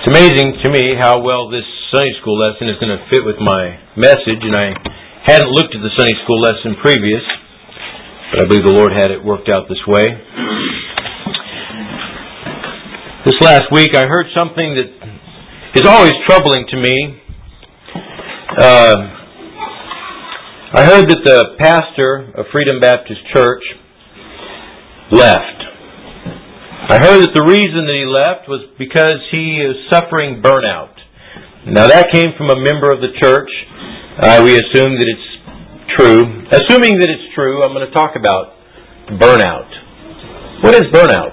It's amazing to me how well this Sunday school lesson is going to fit with my message, and I hadn't looked at the Sunday school lesson previous, but I believe the Lord had it worked out this way. This last week I heard something that is always troubling to me. I heard that the pastor of Freedom Baptist Church left. I heard that the reason that he left was because he is suffering burnout. Now that came from a member of the church. We assume that it's true. Assuming that it's true, I'm going to talk about burnout. What is burnout?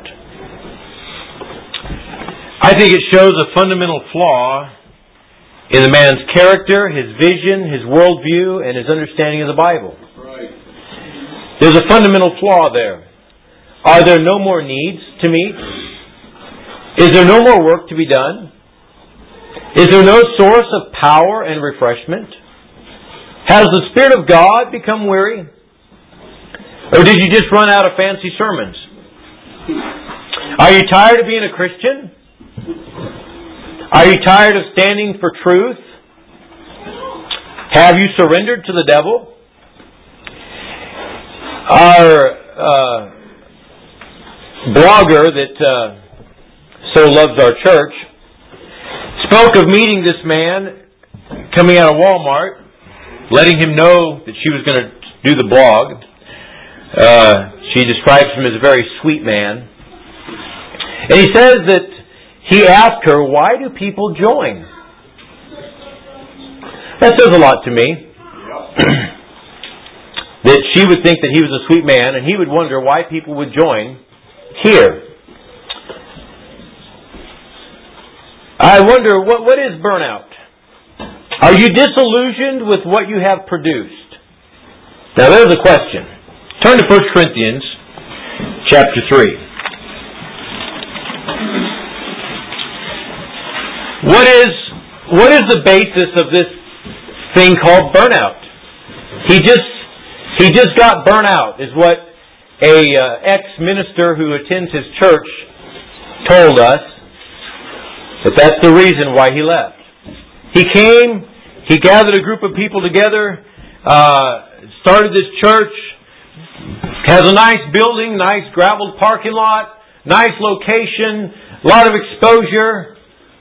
I think it shows a fundamental flaw in the man's character, his vision, his worldview, and his understanding of the Bible. Right. There's a fundamental flaw there. Are there no more needs to meet? Is there no more work to be done? Is there no source of power and refreshment? Has the Spirit of God become weary? Or did you just run out of fancy sermons? Are you tired of being a Christian? Are you tired of standing for truth? Have you surrendered to the devil? Our blogger that so loves our church spoke of meeting this man coming out of Walmart, letting him know that she was going to do the blog. She describes him as a very sweet man. And he says that he asked her, why do people join? That says a lot to me. That she would think that he was a sweet man and he would wonder why people would join here. I wonder, what is burnout? Are you disillusioned with what you have produced? Now there's a question. Turn to 1 Corinthians chapter 3. What is the basis of this thing called burnout? He just got burnt out, is what a ex-minister who attends his church told us. But that's the reason why he left. He came, he gathered a group of people together, started this church, has a nice building, nice gravelled parking lot, nice location, a lot of exposure.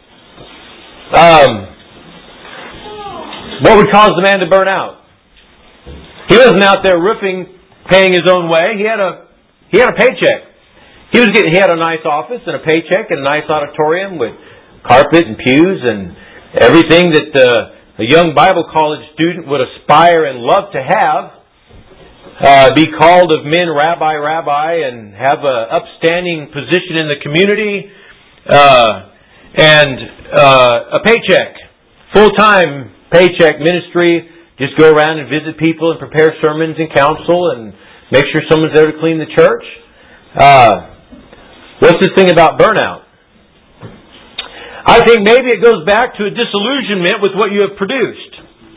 What would cause the man to burn out? He wasn't out there roofing, paying his own way. He had a paycheck. He had a nice office and a paycheck and a nice auditorium with carpet and pews and everything that a young Bible college student would aspire and love to have. Be called of men rabbi, and have an upstanding position in the community, and a paycheck, full-time paycheck ministry. Just go around and visit people and prepare sermons and counsel and make sure someone's there to clean the church. What's this thing about burnout? I think maybe it goes back to a disillusionment with what you have produced.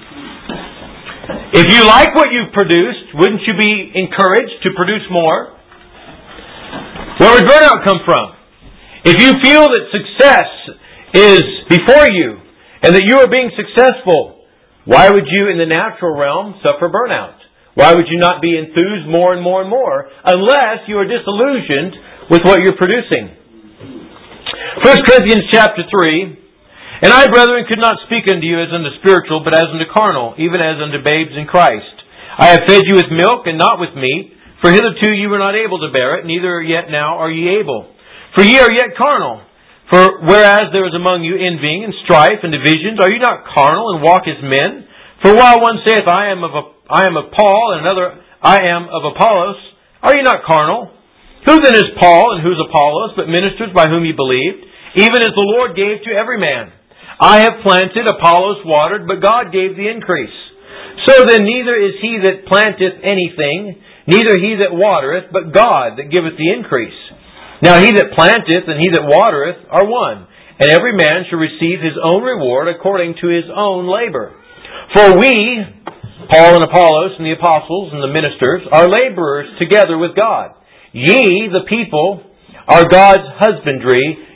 If you like what you've produced, wouldn't you be encouraged to produce more? Where would burnout come from? If you feel that success is before you and that you are being successful, why would you in the natural realm suffer burnout? Why would you not be enthused more and more and more unless you are disillusioned with what you're producing? 1 Corinthians chapter 3, And I, brethren, could not speak unto you as unto spiritual, but as unto carnal, even as unto babes in Christ. I have fed you with milk and not with meat, for hitherto you were not able to bear it, neither yet now are ye able. For ye are yet carnal. For whereas there is among you envying and strife and divisions, are you not carnal and walk as men? For while one saith, I am of Paul, and another, I am of Apollos, are you not carnal? Who then is Paul and who is Apollos, but ministers by whom ye believed, even as the Lord gave to every man? I have planted, Apollos watered, but God gave the increase. So then neither is he that planteth anything, neither he that watereth, but God that giveth the increase. Now he that planteth and he that watereth are one, and every man shall receive his own reward according to his own labor. For we, Paul and Apollos and the apostles and the ministers, are laborers together with God. Ye, the people, are God's husbandry.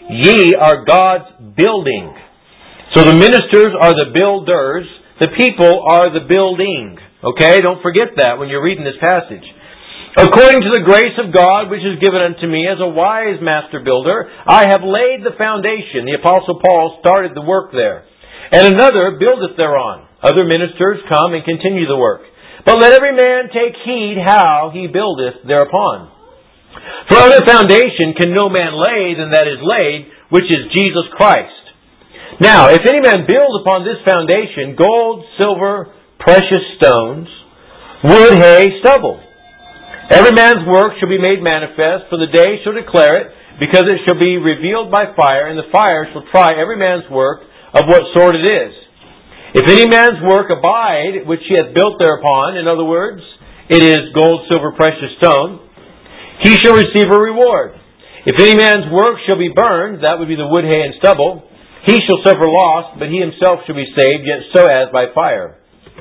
Ye are God's building. So the ministers are the builders. The people are the building. Okay? Don't forget that when you're reading this passage. According to the grace of God which is given unto me as a wise master builder, I have laid the foundation. The Apostle Paul started the work there. And another buildeth thereon. Other ministers come and continue the work. But let every man take heed how he buildeth thereupon. For other foundation can no man lay than that is laid, which is Jesus Christ. Now, if any man build upon this foundation gold, silver, precious stones, wood, hay, stubble, every man's work shall be made manifest, for the day shall declare it, because it shall be revealed by fire, and the fire shall try every man's work of what sort it is. If any man's work abide, which he hath built thereupon, in other words, it is gold, silver, precious stone, he shall receive a reward. If any man's work shall be burned, that would be the wood, hay, and stubble, he shall suffer loss, but he himself shall be saved, yet so as by fire.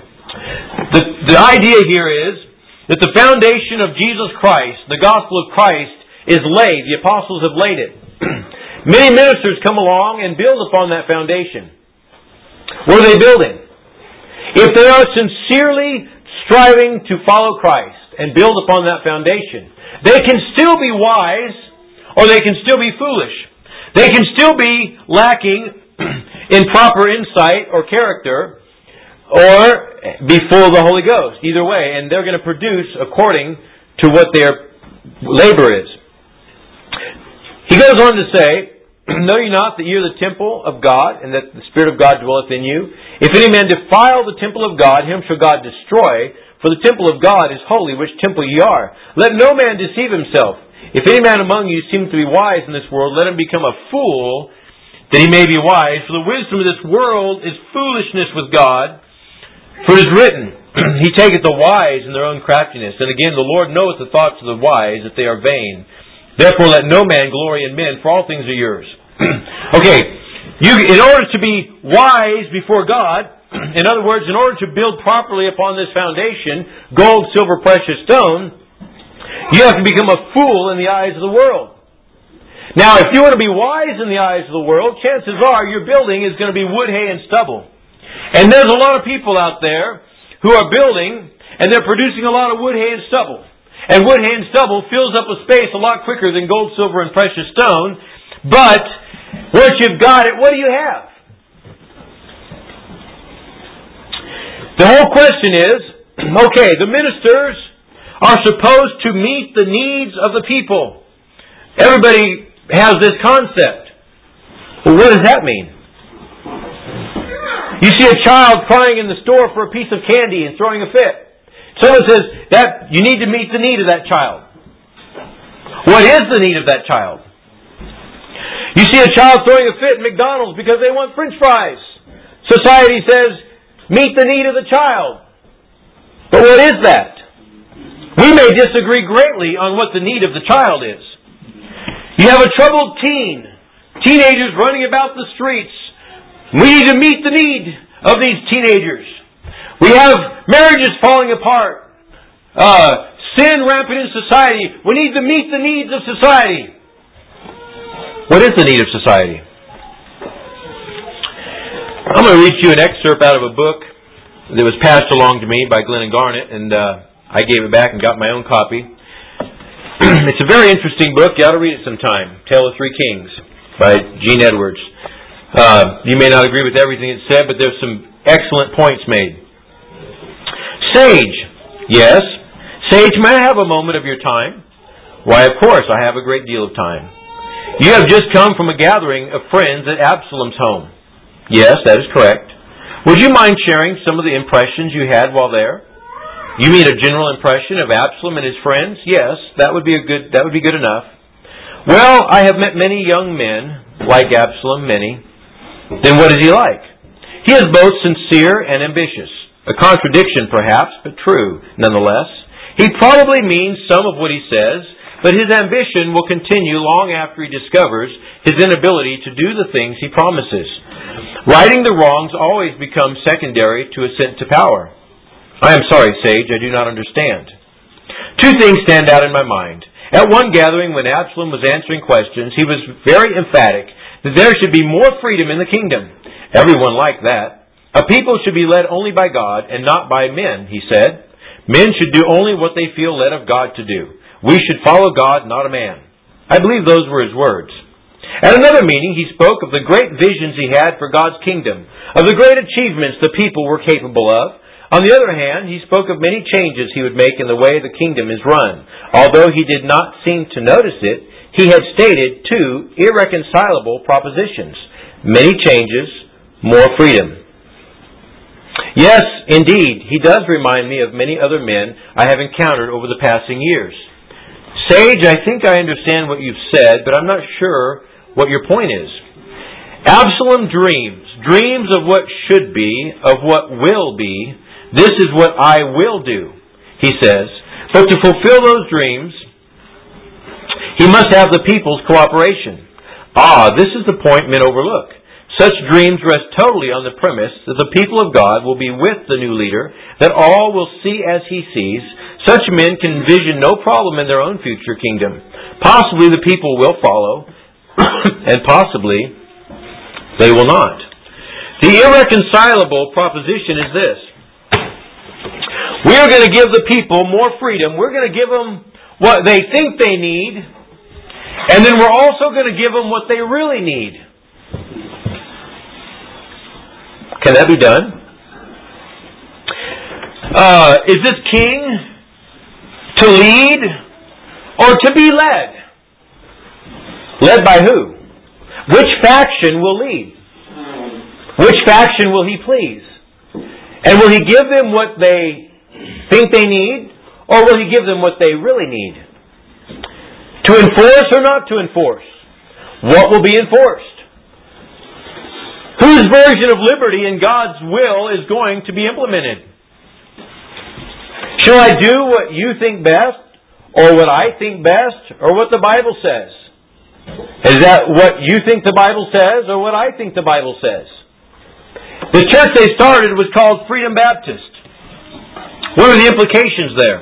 The idea here is that the foundation of Jesus Christ, the gospel of Christ, is laid. The apostles have laid it. Many ministers come along and build upon that foundation. What are they building? If they are sincerely striving to follow Christ and build upon that foundation, they can still be wise or they can still be foolish. They can still be lacking in proper insight or character, or be full of the Holy Ghost. Either way, and they're going to produce according to what their labor is. He goes on to say, Know ye not that ye are the temple of God, and that the Spirit of God dwelleth in you? If any man defile the temple of God, him shall God destroy, for the temple of God is holy, which temple ye are. Let no man deceive himself. If any man among you seem to be wise in this world, let him become a fool, that he may be wise. For the wisdom of this world is foolishness with God. For it is written, He taketh the wise in their own craftiness. And again, the Lord knoweth the thoughts of the wise, that they are vain. Therefore let no man glory in men, for all things are yours. Okay, in order to be wise before God, in other words, in order to build properly upon this foundation, gold, silver, precious stone, you have to become a fool in the eyes of the world. Now, if you want to be wise in the eyes of the world, chances are your building is going to be wood, hay, and stubble. And there's a lot of people out there who are building, and they're producing a lot of wood, hay, and stubble. And wood, hay, and stubble fills up a space a lot quicker than gold, silver, and precious stone. But once you've got it, what do you have? The whole question is, okay, the ministers are supposed to meet the needs of the people. Everybody has this concept. Well, what does that mean? You see a child crying in the store for a piece of candy and throwing a fit. Someone says that you need to meet the need of that child. What is the need of that child? You see a child throwing a fit at McDonald's because they want French fries. Society says, meet the need of the child. But what is that? We may disagree greatly on what the need of the child is. You have a troubled teenagers running about the streets. We need to meet the need of these teenagers. We have marriages falling apart. Sin rampant in society. We need to meet the needs of society. What is the need of society? I'm going to read you an excerpt out of a book that was passed along to me by Glenn and Garnett, and I gave it back and got my own copy. It's a very interesting book. You ought to read it sometime. Tale of Three Kings by Gene Edwards. You may not agree with everything it said, but there's some excellent points made. Sage. Yes. Sage, may I have a moment of your time? Why, of course, I have a great deal of time. You have just come from a gathering of friends at Absalom's home. Yes, that is correct. Would you mind sharing some of the impressions you had while there? You mean a general impression of Absalom and his friends? Yes, that would be good enough. Well, I have met many young men like Absalom, many. Then what is he like? He is both sincere and ambitious. A contradiction, perhaps, but true, nonetheless. He probably means some of what he says, but his ambition will continue long after he discovers his inability to do the things he promises. Righting the wrongs always becomes secondary to ascent to power. I am sorry, Sage, I do not understand. Two things stand out in my mind. At one gathering, when Absalom was answering questions, he was very emphatic that there should be more freedom in the kingdom. Everyone liked that. A people should be led only by God and not by men, he said. Men should do only what they feel led of God to do. We should follow God, not a man. I believe those were his words. At another meeting, he spoke of the great visions he had for God's kingdom, of the great achievements the people were capable of. On the other hand, he spoke of many changes he would make in the way the kingdom is run. Although he did not seem to notice it, he had stated two irreconcilable propositions: many changes, more freedom. Yes, indeed, he does remind me of many other men I have encountered over the passing years. Sage, I think I understand what you've said, but I'm not sure what your point is. Absalom dreams of what should be, of what will be. This is what I will do, he says. But to fulfill those dreams, he must have the people's cooperation. This is the point men overlook. Such dreams rest totally on the premise that the people of God will be with the new leader, that all will see as he sees. Such men can envision no problem in their own future kingdom. Possibly the people will follow, and possibly they will not. The irreconcilable proposition is this: we are going to give the people more freedom. We're going to give them what they think they need, and then we're also going to give them what they really need. Can that be done? Is this king to lead or to be led? Led by who? Which faction will lead? Which faction will he please? And will he give them what they think they need, or will he give them what they really need? To enforce or not to enforce? What will be enforced? Whose version of liberty in God's will is going to be implemented? Shall I do what you think best, or what I think best, or what the Bible says? Is that what you think the Bible says, or what I think the Bible says? The church they started was called Freedom Baptist. What are the implications there?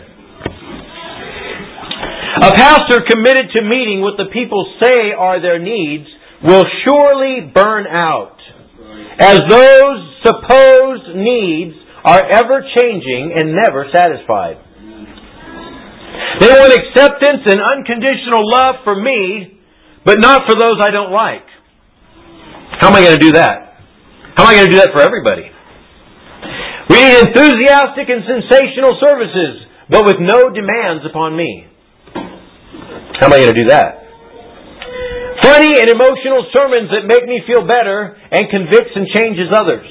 A pastor committed to meeting what the people say are their needs will surely burn out, as those supposed needs are ever-changing and never satisfied. They want acceptance and unconditional love for me, but not for those I don't like. How am I going to do that? How am I going to do that for everybody? We need enthusiastic and sensational services, but with no demands upon me. How am I going to do that? Funny and emotional sermons that make me feel better and convicts and changes others.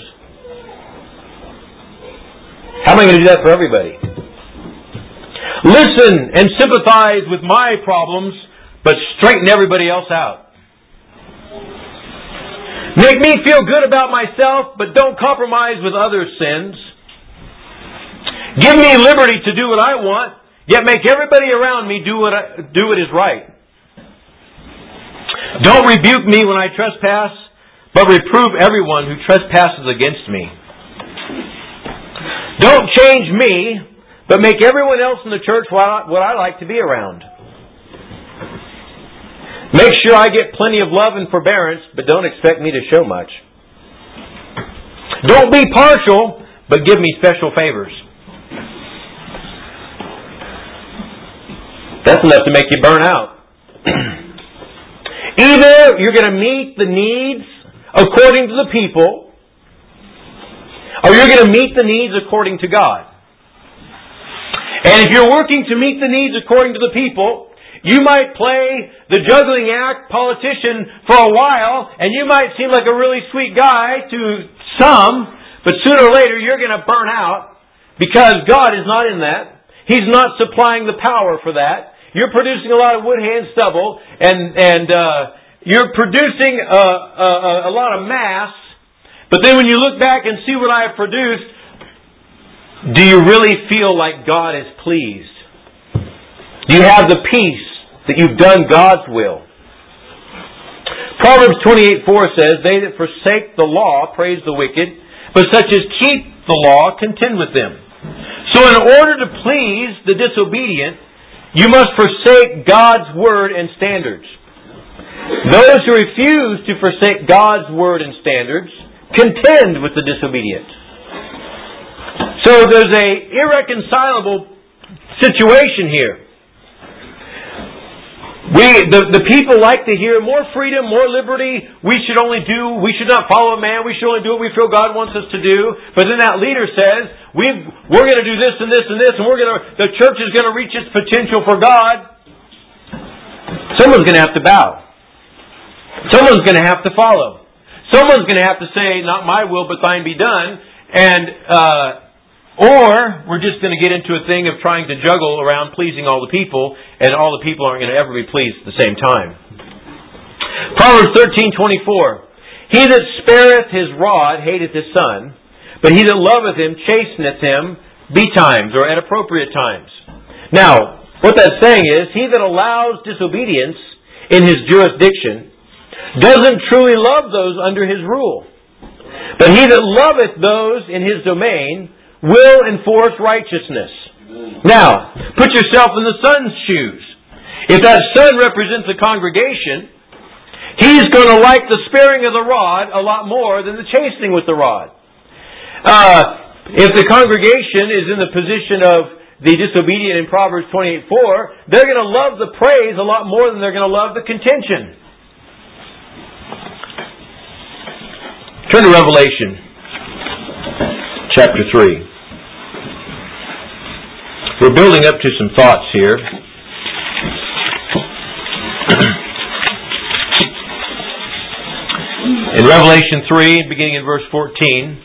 How am I going to do that for everybody? Listen and sympathize with my problems, but straighten everybody else out. Make me feel good about myself, but don't compromise with others' sins. Give me liberty to do what I want, yet make everybody around me do what is right. Don't rebuke me when I trespass, but reprove everyone who trespasses against me. Don't change me, but make everyone else in the church what I like to be around. Make sure I get plenty of love and forbearance, but don't expect me to show much. Don't be partial, but give me special favors. That's enough to make you burn out. Either you're going to meet the needs according to the people, or you're going to meet the needs according to God. And if you're working to meet the needs according to the people, you might play the juggling act politician for a while, and you might seem like a really sweet guy to some, but sooner or later you're going to burn out because God is not in that. He's not supplying the power for that. You're producing a lot of wood, hay, and stubble, and you're producing a lot of mass. But then when you look back and see what I have produced, do you really feel like God is pleased? Do you have the peace that you've done God's will? Proverbs 28:4 says, "They that forsake the law praise the wicked, but such as keep the law contend with them." So in order to please the disobedient, you must forsake God's word and standards. Those who refuse to forsake God's word and standards contend with the disobedient. So there's an irreconcilable situation here. The people like to hear more freedom, more liberty. We should not follow a man. We should only do what we feel God wants us to do. But then that leader says, we're going to do this and this and this, and the church is going to reach its potential for God. Someone's going to have to bow. Someone's going to have to follow. Someone's going to have to say, not my will, but thine be done. Or we're just going to get into a thing of trying to juggle around pleasing all the people, and all the people aren't going to ever be pleased at the same time. Proverbs 13:24. He that spareth his rod hateth his son, but he that loveth him chasteneth him betimes, or at appropriate times. Now, what that's saying is, he that allows disobedience in his jurisdiction doesn't truly love those under his rule. But he that loveth those in his domain will enforce righteousness. Now, put yourself in the son's shoes. If that son represents a congregation, he's going to like the sparing of the rod a lot more than the chastening with the rod. If the congregation is in the position of the disobedient in Proverbs 28:4, they're going to love the praise a lot more than they're going to love the contention. Turn to Revelation chapter 3. We're building up to some thoughts here. In Revelation 3, beginning in verse 14.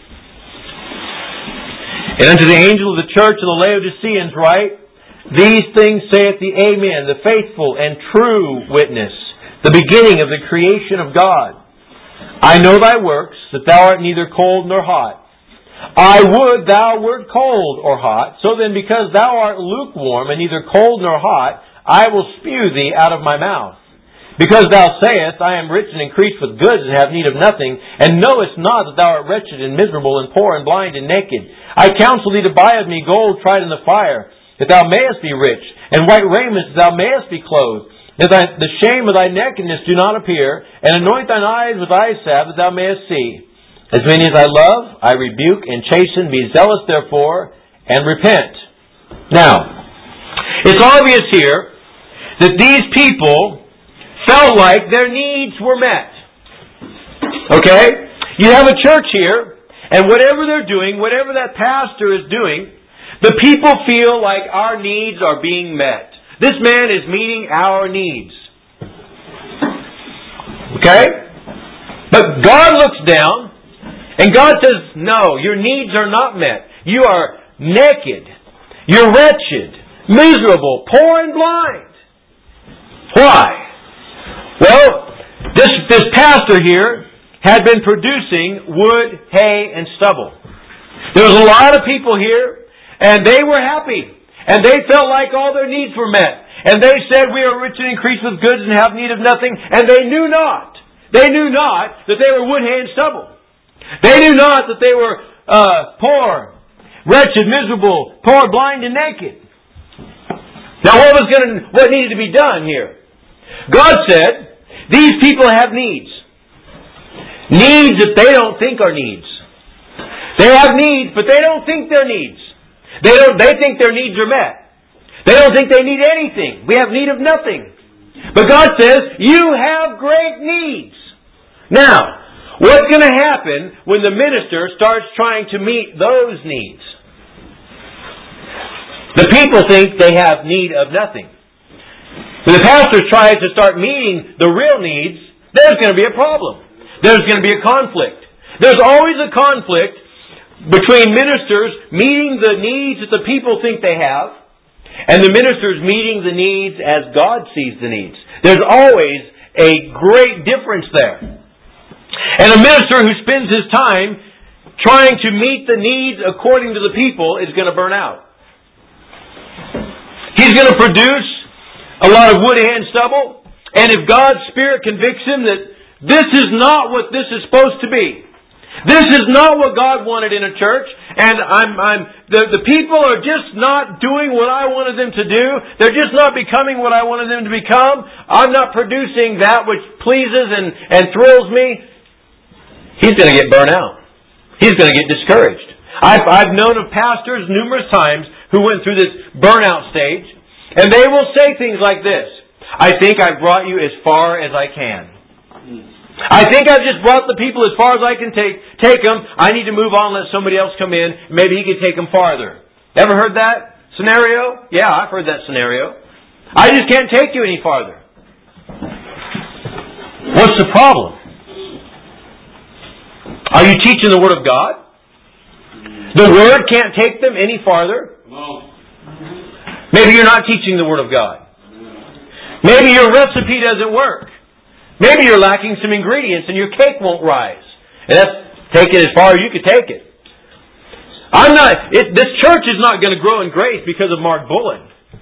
And unto the angel of the church of the Laodiceans write, These things saith the Amen, the faithful and true witness, the beginning of the creation of God. I know thy works, that thou art neither cold nor hot. I would thou wert cold or hot. So then, because thou art lukewarm and neither cold nor hot, I will spew thee out of my mouth. Because thou sayest, I am rich and increased with goods and have need of nothing, and knowest not that thou art wretched and miserable and poor and blind and naked. I counsel thee to buy of me gold tried in the fire, that thou mayest be rich, and white raiment that thou mayest be clothed, that the shame of thy nakedness do not appear, and anoint thine eyes with eye salve that thou mayest see. As many as I love, I rebuke and chasten. Be zealous, therefore, and repent. Now, it's obvious here that these people felt like their needs were met. Okay? You have a church here, and whatever they're doing, whatever that pastor is doing, the people feel like our needs are being met. This man is meeting our needs. Okay? But God looks down, and God says, no, your needs are not met. You are naked. You're wretched, miserable, poor and blind. Why? Well, this pastor here had been producing wood, hay, and stubble. There was a lot of people here, and they were happy. And they felt like all their needs were met. And they said, we are rich and increased with goods and have need of nothing. And they knew not that they were wood, hay, and stubble. They knew not that they were poor, wretched, miserable, poor, blind, and naked. Now what needed to be done here? God said, these people have needs. Needs that they don't think are needs. They have needs, but they don't think they're needs. They think their needs are met. They don't think they need anything. We have need of nothing. But God says, you have great needs. Now, what's going to happen when the minister starts trying to meet those needs? The people think they have need of nothing. When the pastor tries to start meeting the real needs, there's going to be a problem. There's going to be a conflict. There's always a conflict between ministers meeting the needs that the people think they have and the ministers meeting the needs as God sees the needs. There's always a great difference there. And a minister who spends his time trying to meet the needs according to the people is going to burn out. He's going to produce a lot of wood, hay, and stubble, and if God's Spirit convicts him that this is not what this is supposed to be, this is not what God wanted in a church, and the people are just not doing what I wanted them to do. They're just not becoming what I wanted them to become. I'm not producing that which pleases and thrills me. He's going to get burnt out. He's going to get discouraged. I've known of pastors numerous times who went through this burnout stage, and they will say things like this: I think I've brought you as far as I can. I think I've just brought the people as far as I can take them. I need to move on and let somebody else come in. Maybe he can take them farther. Ever heard that scenario? Yeah, I've heard that scenario. I just can't take you any farther. What's the problem? Are you teaching the Word of God? The Word can't take them any farther? Maybe you're not teaching the Word of God. Maybe your recipe doesn't work. Maybe you're lacking some ingredients and your cake won't rise. And that's take it as far as you can take it. This church is not going to grow in grace because of Mark Bullen.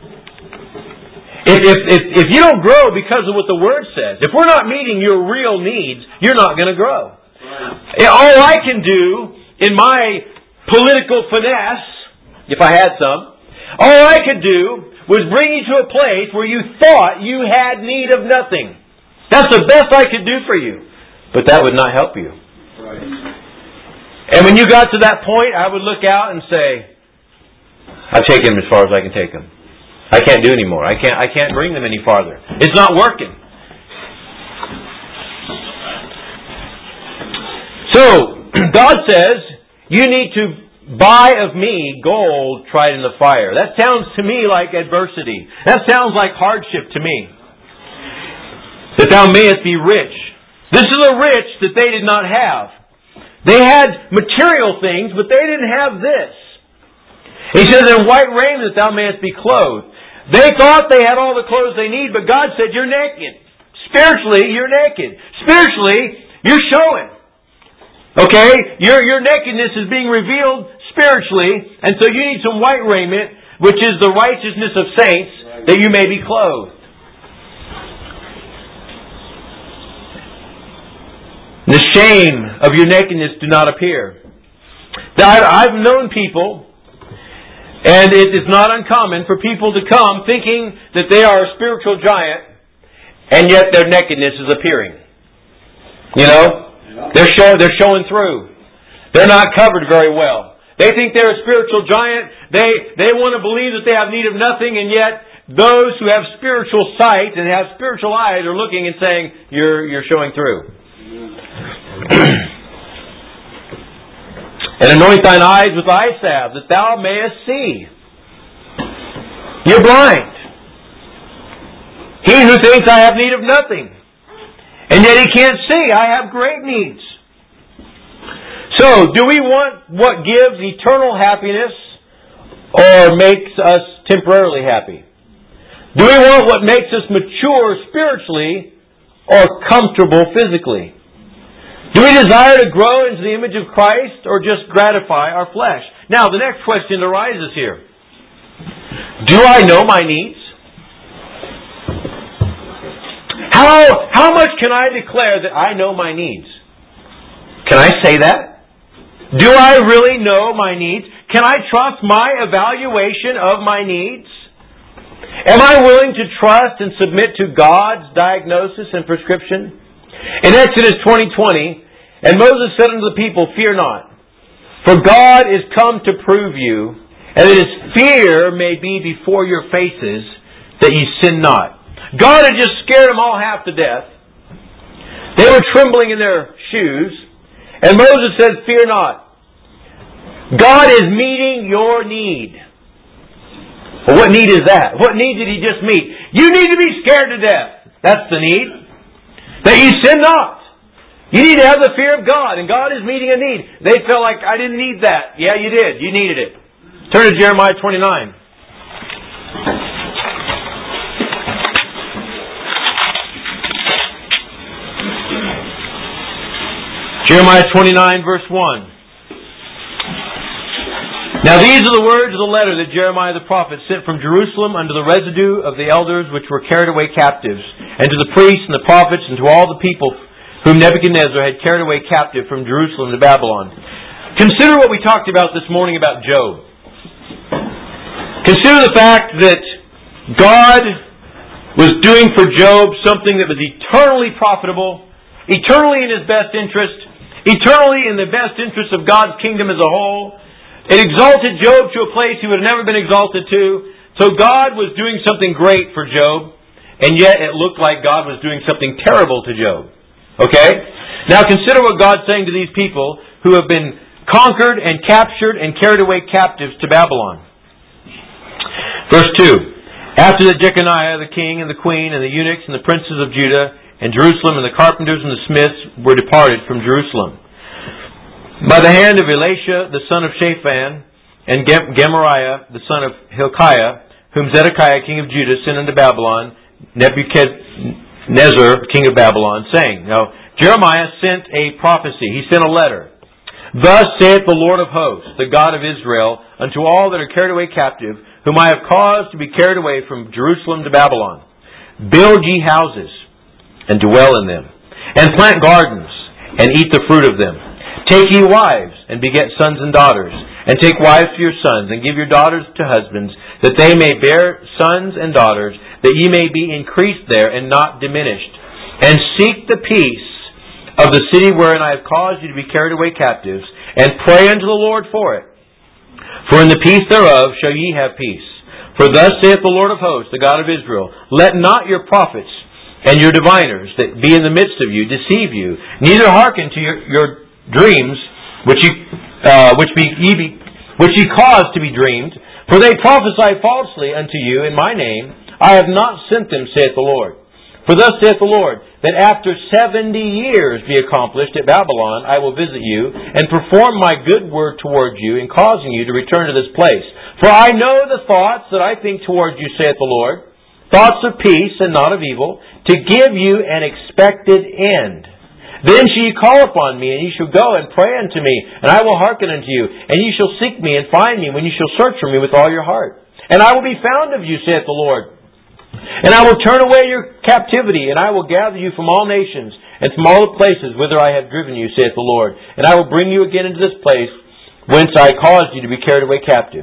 If you don't grow because of what the Word says, if we're not meeting your real needs, you're not going to grow. All I can do in my political finesse, if I had some, all I could do was bring you to a place where you thought you had need of nothing. That's the best I could do for you. But that would not help you. Right. And when you got to that point, I would look out and say, I've taken them as far as I can take them. I can't do any more. I can't bring them any farther. It's not working. So, God says, you need to buy of me gold tried in the fire. That sounds to me like adversity. That sounds like hardship to me. That thou mayest be rich. This is a rich that they did not have. They had material things, but they didn't have this. He says, in white raiment that thou mayest be clothed. They thought they had all the clothes they need, but God said, you're naked. Spiritually, you're naked. Spiritually, you're showing. Okay? Your nakedness is being revealed spiritually, and so you need some white raiment, which is the righteousness of saints, that you may be clothed. The shame of your nakedness do not appear. Now, I've known people, and it is not uncommon for people to come thinking that they are a spiritual giant, and yet their nakedness is appearing. You know? They're showing through. They're not covered very well. They think they're a spiritual giant. They want to believe that they have need of nothing, and yet those who have spiritual sight and have spiritual eyes are looking and saying, you're showing through. And anoint thine eyes with eye salve, that thou mayest see. You're blind. He who thinks I have need of nothing, and yet he can't see, I have great needs. So, do we want what gives eternal happiness or makes us temporarily happy? Do we want what makes us mature spiritually or comfortable physically? Do we desire to grow into the image of Christ or just gratify our flesh? Now, the next question arises here. Do I know my needs? How much can I declare that I know my needs? Can I say that? Do I really know my needs? Can I trust my evaluation of my needs? Am I willing to trust and submit to God's diagnosis and prescription? In Exodus 20:20, and Moses said unto the people, fear not, for God is come to prove you, and that His fear may be before your faces, that ye sin not. God had just scared them all half to death. They were trembling in their shoes, and Moses said, fear not. God is meeting your need. Well, what need is that? What need did He just meet? You need to be scared to death. That's the need. That ye sin not. You need to have the fear of God, and God is meeting a need. They felt like, I didn't need that. Yeah, you did. You needed it. Turn to Jeremiah 29. Jeremiah 29, verse 1. Now these are the words of the letter that Jeremiah the prophet sent from Jerusalem unto the residue of the elders which were carried away captives, and to the priests and the prophets, and to all the people whom Nebuchadnezzar had carried away captive from Jerusalem to Babylon. Consider what we talked about this morning about Job. Consider the fact that God was doing for Job something that was eternally profitable, eternally in His best interest, eternally in the best interest of God's kingdom as a whole. It exalted Job to a place he would have never been exalted to. So God was doing something great for Job, and yet it looked like God was doing something terrible to Job. Okay? Now consider what God's saying to these people who have been conquered and captured and carried away captives to Babylon. Verse 2. After that Jeconiah, the king and the queen and the eunuchs and the princes of Judah and Jerusalem and the carpenters and the smiths were departed from Jerusalem, by the hand of Elisha the son of Shaphan and Gemariah the son of Hilkiah, whom Zedekiah king of Judah sent unto Babylon, Nebuchadnezzar king of Babylon, saying. Now Jeremiah sent a prophecy. He sent a letter. Thus saith the Lord of hosts, the God of Israel, unto all that are carried away captive, whom I have caused to be carried away from Jerusalem to Babylon. Build ye houses, and dwell in them, and plant gardens, and eat the fruit of them. Take ye wives, and beget sons and daughters, and take wives to your sons, and give your daughters to husbands, that they may bear sons and daughters, that ye may be increased there, and not diminished. And seek the peace of the city wherein I have caused you to be carried away captives, and pray unto the Lord for it. For in the peace thereof shall ye have peace. For thus saith the Lord of hosts, the God of Israel, let not your prophets and your diviners that be in the midst of you deceive you, neither hearken to your dreams which ye cause to be dreamed. For they prophesy falsely unto you in my name. I have not sent them, saith the Lord. For thus saith the Lord, that after 70 years be accomplished at Babylon, I will visit you, and perform my good word toward you, in causing you to return to this place. For I know the thoughts that I think toward you, saith the Lord, thoughts of peace and not of evil, to give you an expected end. Then shall ye call upon me, and ye shall go and pray unto me, and I will hearken unto you, and ye shall seek me and find me when ye shall search for me with all your heart. And I will be found of you, saith the Lord. And I will turn away your captivity, and I will gather you from all nations, and from all the places whither I have driven you, saith the Lord. And I will bring you again into this place, whence I caused you to be carried away captive.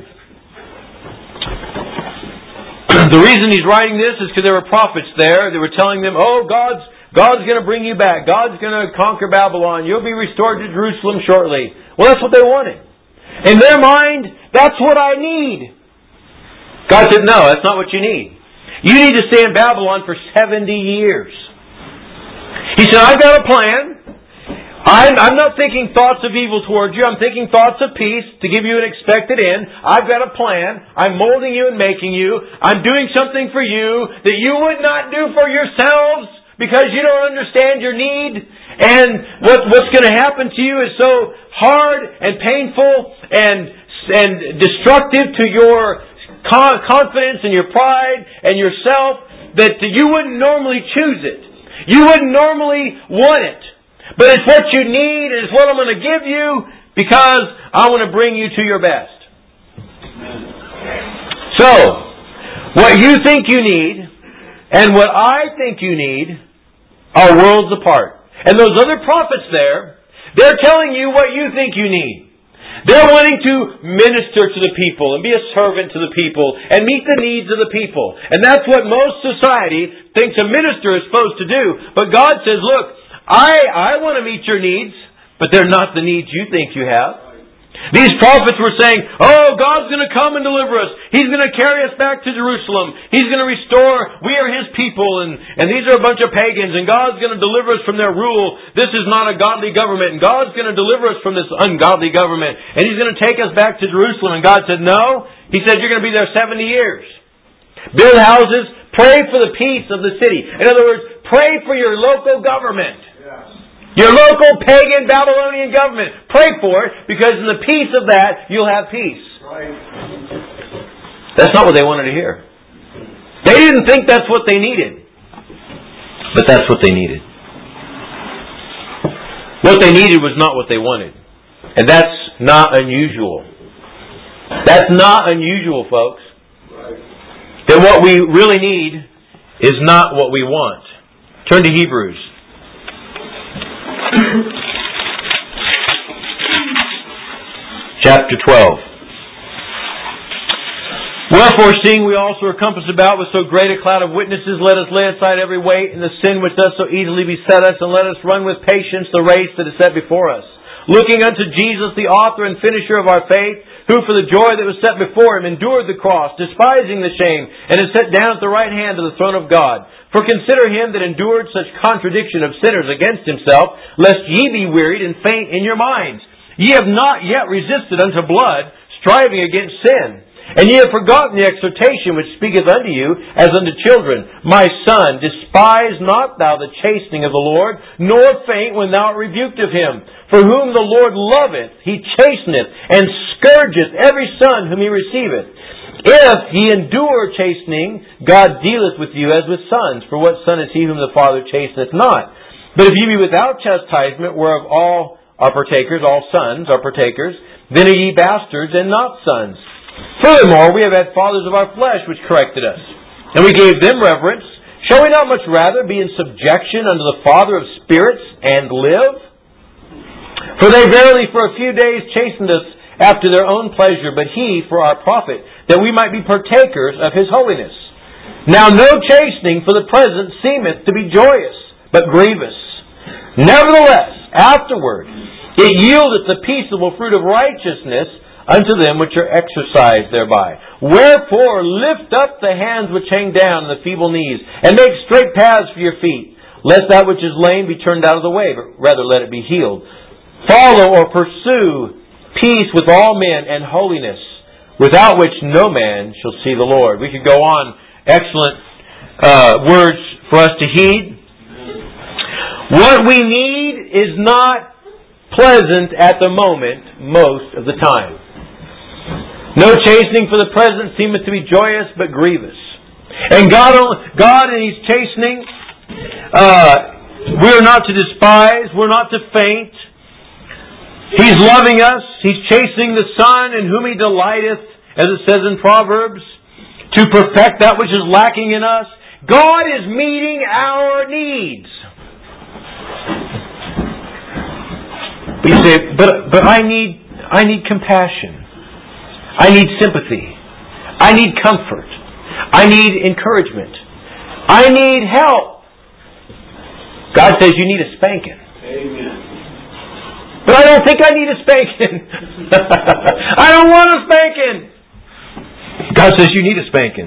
The reason he's writing this is because there were prophets there. They were telling them, oh, God's going to bring you back. God's going to conquer Babylon. You'll be restored to Jerusalem shortly. Well, that's what they wanted. In their mind, that's what I need. God said, no, that's not what you need. You need to stay in Babylon for 70 years. He said, I've got a plan. I'm not thinking thoughts of evil towards you. I'm thinking thoughts of peace to give you an expected end. I've got a plan. I'm molding you and making you. I'm doing something for you that you would not do for yourselves because you don't understand your need. And what's going to happen to you is so hard and painful and destructive to your confidence and your pride and yourself that you wouldn't normally choose it. You wouldn't normally want it. But it's what you need and it's what I'm going to give you because I want to bring you to your best. So, what you think you need and what I think you need are worlds apart. And those other prophets there, they're telling you what you think you need. They're wanting to minister to the people and be a servant to the people and meet the needs of the people. And that's what most society thinks a minister is supposed to do. But God says, look, I want to meet your needs, but they're not the needs you think you have. These prophets were saying, oh, God's going to come and deliver us. He's going to carry us back to Jerusalem. He's going to restore. We are His people, and these are a bunch of pagans, and God's going to deliver us from their rule. This is not a godly government, and God's going to deliver us from this ungodly government, and He's going to take us back to Jerusalem. And God said, no. He said, you're going to be there 70 years. Build houses. Pray for the peace of the city. In other words, pray for your local government. Your local pagan Babylonian government. Pray for it, because in the peace of that, you'll have peace. Right. That's not what they wanted to hear. They didn't think that's what they needed. But that's what they needed. What they needed was not what they wanted. And that's not unusual. That's not unusual, folks. Right. That what we really need is not what we want. Turn to Hebrews. chapter 12. Wherefore, seeing we also are compassed about with so great a cloud of witnesses, let us lay aside every weight and the sin which does so easily beset us, and let us run with patience the race that is set before us. Looking unto Jesus, the author and finisher of our faith, who for the joy that was set before Him endured the cross, despising the shame, and is set down at the right hand of the throne of God. For consider Him that endured such contradiction of sinners against Himself, lest ye be wearied and faint in your minds. Ye have not yet resisted unto blood, striving against sin. And ye have forgotten the exhortation which speaketh unto you as unto children. My son, despise not thou the chastening of the Lord, nor faint when thou art rebuked of Him. For whom the Lord loveth, He chasteneth, and scourgeth every son whom He receiveth. If ye endure chastening, God dealeth with you as with sons. For what son is he whom the Father chasteneth not? But if ye be without chastisement, whereof all are partakers, all sons are partakers, then are ye bastards and not sons. Furthermore, we have had fathers of our flesh which corrected us, and we gave them reverence. Shall we not much rather be in subjection unto the Father of spirits and live? For they verily for a few days chastened us after their own pleasure, but He for our profit, that we might be partakers of His holiness. Now no chastening for the present seemeth to be joyous, but grievous. Nevertheless, afterward, it yieldeth the peaceable fruit of righteousness unto them which are exercised thereby. Wherefore lift up the hands which hang down and the feeble knees, and make straight paths for your feet, lest that which is lame be turned out of the way, but rather let it be healed. Follow or pursue peace with all men and holiness, without which no man shall see the Lord. We could go on. Excellent words for us to heed. What we need is not pleasant at the moment most of the time. No chastening for the present seemeth to be joyous, but grievous. And God in His chastening, we are not to despise, we're not to faint. He's loving us. He's chastening the Son in whom He delighteth, as it says in Proverbs, to perfect that which is lacking in us. God is meeting our needs. You say, but I need compassion. I need sympathy. I need comfort. I need encouragement. I need help. God says you need a spanking. Amen. But I don't think I need a spanking. I don't want a spanking. God says you need a spanking.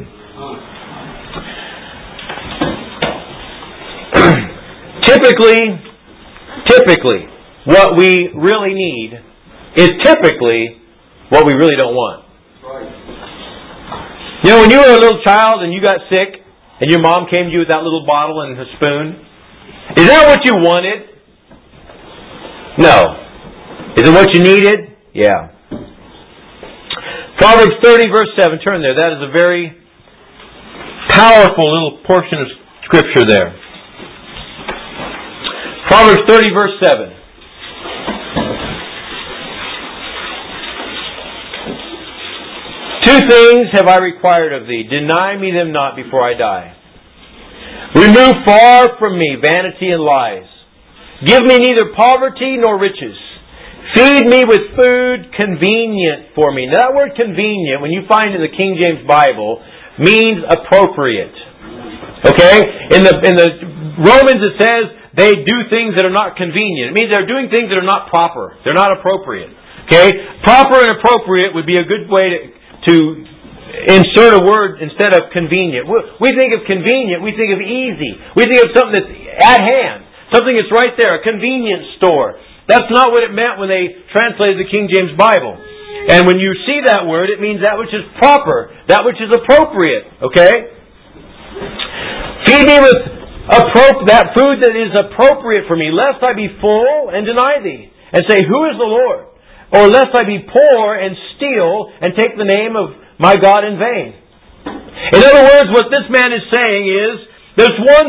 Typically, what we really need is typically what we really don't want. You know, when you were a little child and you got sick and your mom came to you with that little bottle and a spoon, is that what you wanted? No. Is it what you needed? Yeah. Proverbs 30 verse 7. Turn there. That is a very powerful little portion of Scripture there. Proverbs 30 verse 7. Two things have I required of thee. Deny me them not before I die. Remove far from me vanity and lies. Give me neither poverty nor riches. Feed me with food convenient for me. Now that word convenient, when you find in the King James Bible, means appropriate. Okay? In the Romans it says they do things that are not convenient. It means they're doing things that are not proper. They're not appropriate. Okay? Proper and appropriate would be a good way to insert a word instead of convenient. We think of convenient, we think of easy. We think of something that's at hand. Something that's right there, a convenience store. That's not what it meant when they translated the King James Bible. And when you see that word, it means that which is proper, that which is appropriate. Okay? Feed me with that food that is appropriate for me, lest I be full and deny thee, and say, who is the Lord? Or lest I be poor and steal and take the name of my God in vain. In other words, what this man is saying is, there's one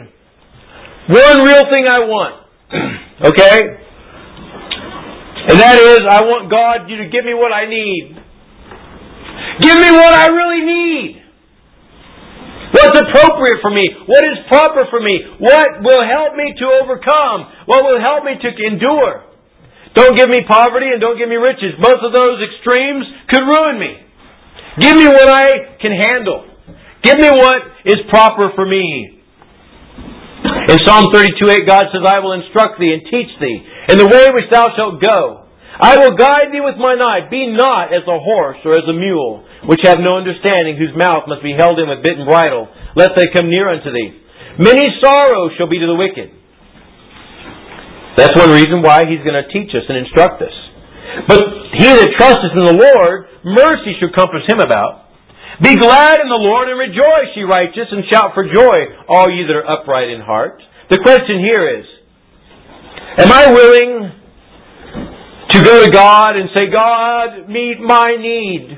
real thing I want. Okay? And that is, I want God you to give me what I need. Give me what I really need. What's appropriate for me? What is proper for me? What will help me to overcome? What will help me to endure? Don't give me poverty and don't give me riches. Both of those extremes could ruin me. Give me what I can handle. Give me what is proper for me. In Psalm 32:8, God says, I will instruct thee and teach thee in the way which thou shalt go. I will guide thee with mine eye. Be not as a horse or as a mule, which have no understanding, whose mouth must be held in with bit and bridle, lest they come near unto thee. Many sorrows shall be to the wicked. That's one reason why He's going to teach us and instruct us. But he that trusteth in the Lord, mercy shall compass him about. Be glad in the Lord and rejoice, ye righteous, and shout for joy, all ye that are upright in heart. The question here is, am I willing to go to God and say, God, meet my need?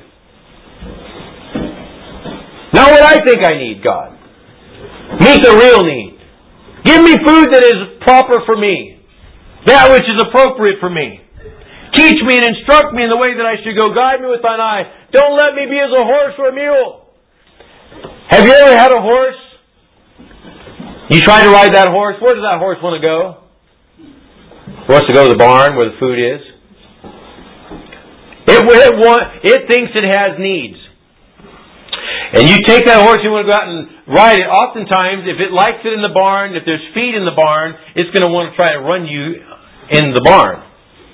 Not what I think I need, God. Meet the real need. Give me food that is proper for me. That which is appropriate for me. Teach me and instruct me in the way that I should go. Guide me with thine eye. Don't let me be as a horse or a mule. Have you ever had a horse? You try to ride that horse. Where does that horse want to go? It wants to go to the barn where the food is. It thinks it has needs. And you take that horse, you want to go out and ride it. Oftentimes, if it likes it in the barn, if there's feed in the barn, it's going to want to try to run you in the barn.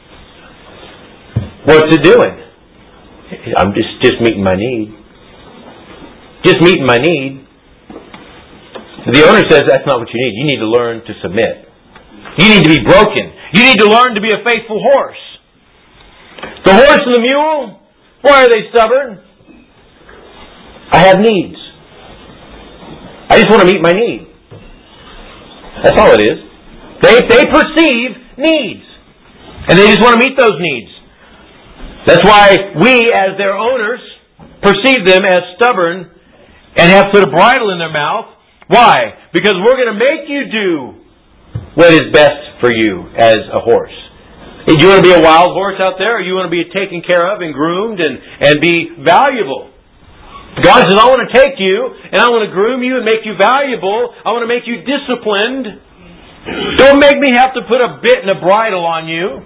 What's it doing? I'm just meeting my need. Just meeting my need. The owner says that's not what you need. You need to learn to submit. You need to be broken. You need to learn to be a faithful horse. The horse and the mule, why are they stubborn? I have needs. I just want to meet my need. That's all it is. They perceive needs. And they just want to meet those needs. That's why we, as their owners, perceive them as stubborn and have put a bridle in their mouth. Why? Because we're going to make you do what is best for you as a horse. Do you want to be a wild horse out there, or you want to be taken care of and groomed and be valuable? God says, I want to take you, and I want to groom you and make you valuable. I want to make you disciplined. Don't make me have to put a bit and a bridle on you.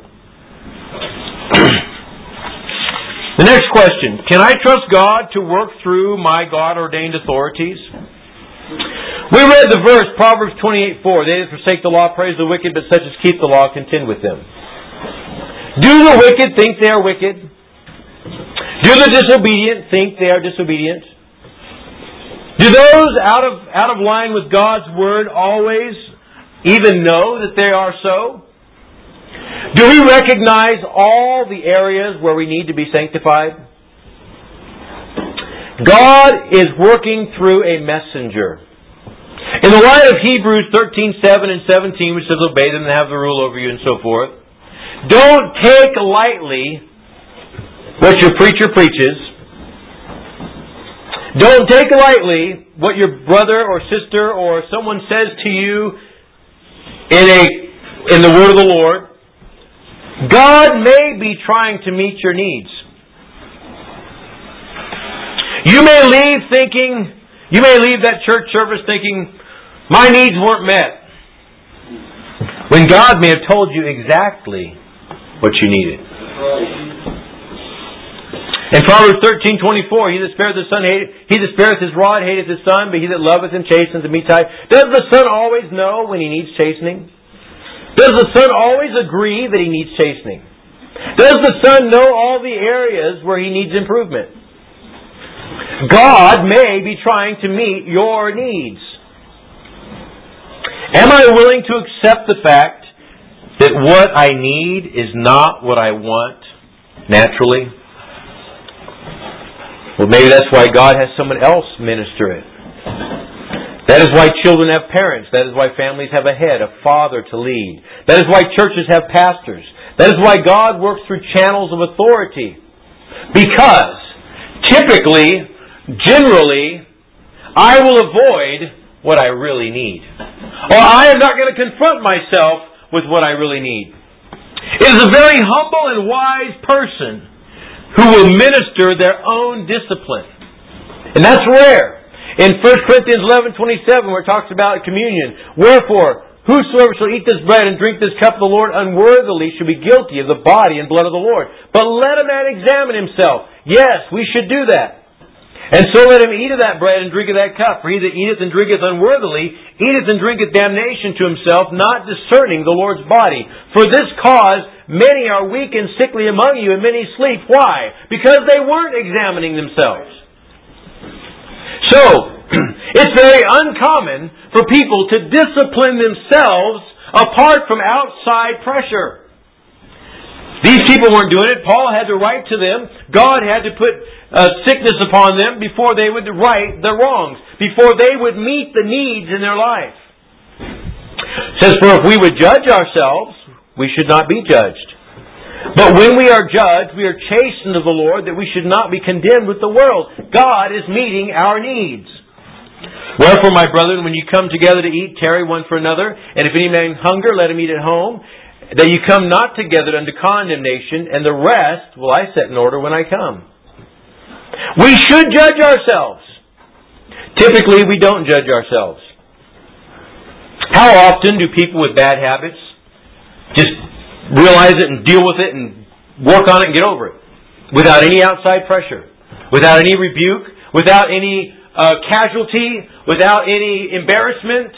The next question, can I trust God to work through my God-ordained authorities? We read the verse, Proverbs 28:4. They that forsake the law praise the wicked, but such as keep the law contend with them. Do the wicked think they are wicked? Do the disobedient think they are disobedient? Do those out of line with God's Word always even know that they are so? Do we recognize all the areas where we need to be sanctified? God is working through a messenger. In the light of Hebrews 13:7 and 17, which says, obey them and have the rule over you and so forth, don't take lightly what your preacher preaches. Don't take lightly what your brother or sister or someone says to you in the word of the Lord. God may be trying to meet your needs. You may leave that church service thinking, my needs weren't met. When God may have told you exactly what you needed. In Proverbs 13:24, he that spareth his son he that spareth his rod hateth his son, but he that loveth him chastens and meets high. Does the son always know when he needs chastening? Does the son always agree that he needs chastening? Does the son know all the areas where he needs improvement? God may be trying to meet your needs. Am I willing to accept the fact that what I need is not what I want naturally? Well, maybe that's why God has someone else minister it. That is why children have parents. That is why families have a head, a father to lead. That is why churches have pastors. That is why God works through channels of authority. Because, typically, generally, I will avoid what I really need. Or I am not going to confront myself with what I really need. It is a very humble and wise person who will minister their own discipline. And that's rare. In 1 Corinthians 11:27, where it talks about communion, wherefore, Whosoever shall eat this bread and drink this cup of the Lord unworthily shall be guilty of the body and blood of the Lord. But let a man examine himself. Yes, we should do that. And so let him eat of that bread and drink of that cup. For he that eateth and drinketh unworthily eateth and drinketh damnation to himself, not discerning the Lord's body. For this cause many are weak and sickly among you, and many sleep. Why? Because they weren't examining themselves. So, it's very uncommon for people to discipline themselves apart from outside pressure. These people weren't doing it. Paul had to write to them. God had to put sickness upon them before they would right their wrongs, before they would meet the needs in their life. It says, for if we would judge ourselves, we should not be judged. But when we are judged, we are chastened of the Lord, that we should not be condemned with the world. God is meeting our needs. Wherefore, my brethren, when you come together to eat, tarry one for another. And if any man hunger, let him eat at home, that you come not together unto condemnation, and the rest will I set in order when I come. We should judge ourselves. Typically, we don't judge ourselves. How often do people with bad habits just realize it and deal with it and work on it and get over it? Without any outside pressure. Without any rebuke. Without any casualty. Without any embarrassment.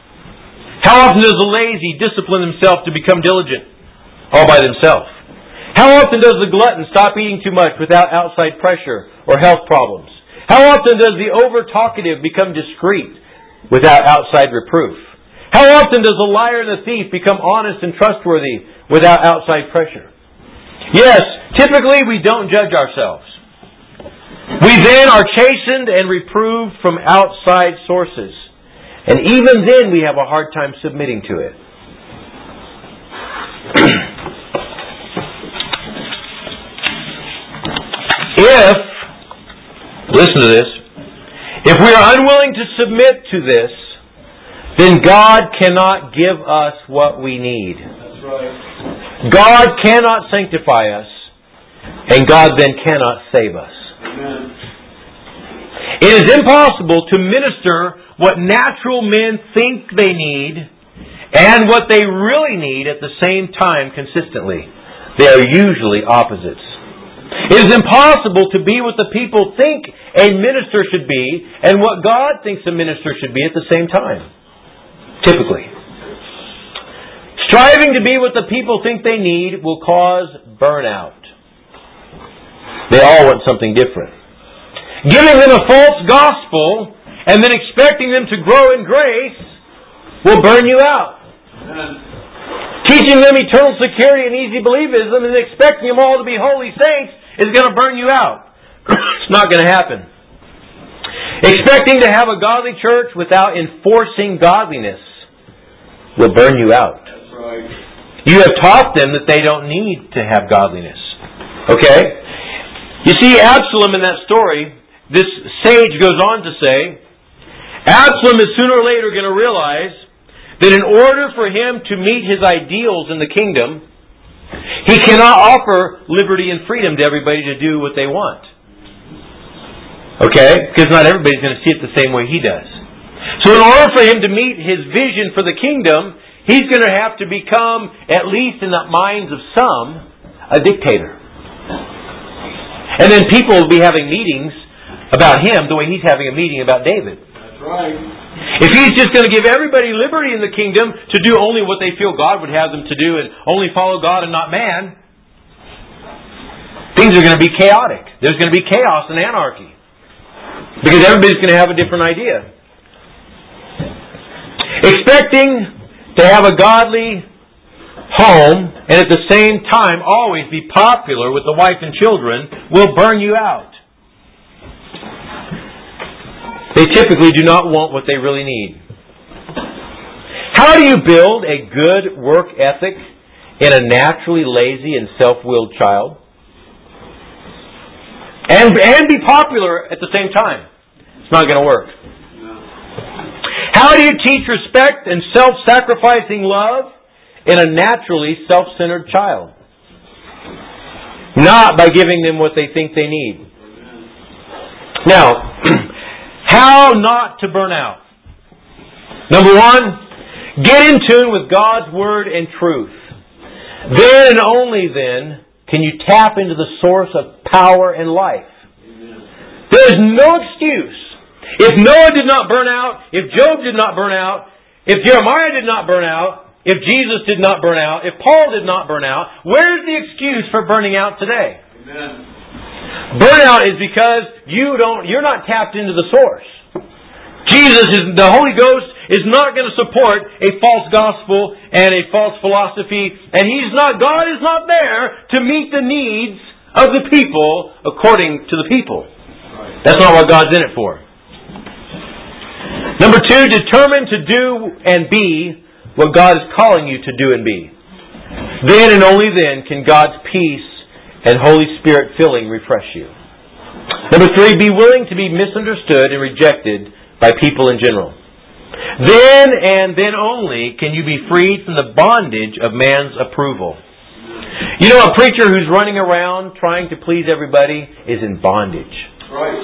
How often does the lazy discipline themselves to become diligent? All by themselves. How often does the glutton stop eating too much without outside pressure or health problems? How often does the over-talkative become discreet without outside reproof? How often does the liar and the thief become honest and trustworthy without outside pressure? Yes, typically we don't judge ourselves. We then are chastened and reproved from outside sources. And even then we have a hard time submitting to it. Listen to this, if we are unwilling to submit to this, then God cannot give us what we need. That's right. God cannot sanctify us, and God then cannot save us. Amen. It is impossible to minister what natural men think they need and what they really need at the same time consistently. They are usually opposites. It is impossible to be what the people think a minister should be and what God thinks a minister should be at the same time. Typically. Striving to be what the people think they need will cause burnout. They all want something different. Giving them a false gospel and then expecting them to grow in grace will burn you out. Teaching them eternal security and easy believism and expecting them all to be holy saints is going to burn you out. It's not going to happen. Expecting to have a godly church without enforcing godliness will burn you out. That's right. You have taught them that they don't need to have godliness. Okay? You see, Absalom in that story, this sage goes on to say, Absalom is sooner or later going to realize that in order for him to meet his ideals in the kingdom, he cannot offer liberty and freedom to everybody to do what they want. Okay? Because not everybody's going to see it the same way he does. So in order for him to meet his vision for the kingdom, he's going to have to become, at least in the minds of some, a dictator. And then people will be having meetings about him the way he's having a meeting about David. That's right. If he's just going to give everybody liberty in the kingdom to do only what they feel God would have them to do and only follow God and not man, things are going to be chaotic. There's going to be chaos and anarchy. Because everybody's going to have a different idea. Expecting to have a godly home and at the same time always be popular with the wife and children will burn you out. They typically do not want what they really need. How do you build a good work ethic in a naturally lazy and self-willed child? And be popular at the same time. It's not going to work. How do you teach respect and self-sacrificing love in a naturally self-centered child? Not by giving them what they think they need. Now, how not to burn out? Number one, Get in tune with God's Word and truth. Then and only then can you tap into the source of power and life. There is no excuse. If Noah did not burn out, if Job did not burn out, if Jeremiah did not burn out, if Jesus did not burn out, if Paul did not burn out, where's the excuse for burning out today? Amen. Burnout is because you're not tapped into the source. The Holy Ghost is not going to support a false gospel and a false philosophy, and God is not there to meet the needs of the people according to the people. That's not what God's in it for. Number 2, determine to do and be what God is calling you to do and be. Then and only then can God's peace and Holy Spirit filling refresh you. Number 3, be willing to be misunderstood and rejected by people in general. Then and then only can you be freed from the bondage of man's approval. You know, a preacher who's running around trying to please everybody is in bondage. Right.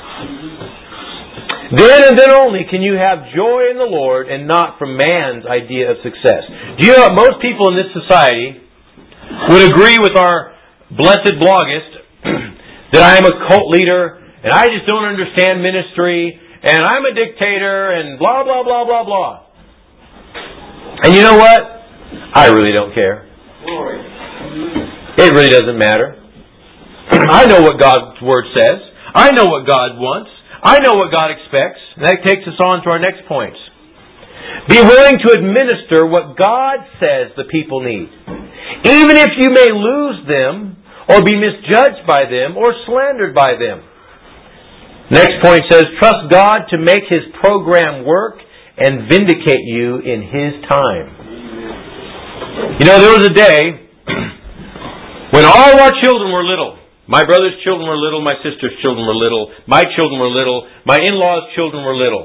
Then and then only can you have joy in the Lord and not from man's idea of success. Do you know most people in this society would agree with our blessed bloggist that I am a cult leader and I just don't understand ministry and I'm a dictator and blah, blah, blah, blah, blah. And you know what? I really don't care. Glory. It really doesn't matter. I know what God's Word says. I know what God wants. I know what God expects. And that takes us on to our next points. Be willing to administer what God says the people need. Even if you may lose them, or be misjudged by them, or slandered by them. Next point says, trust God to make His program work and vindicate you in His time. You know, there was a day when all of our children were little. My brother's children were little, my sister's children were little, my children were little, my in-laws' children were little.